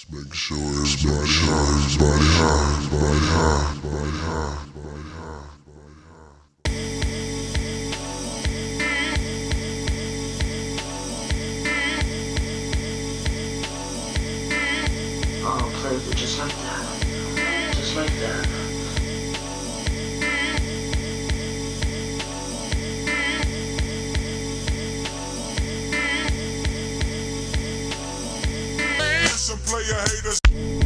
Make sure everybody high, everybody high, everybody high, everybody high, everybody high. Oh, played it just like that. Just like that. Some player haters.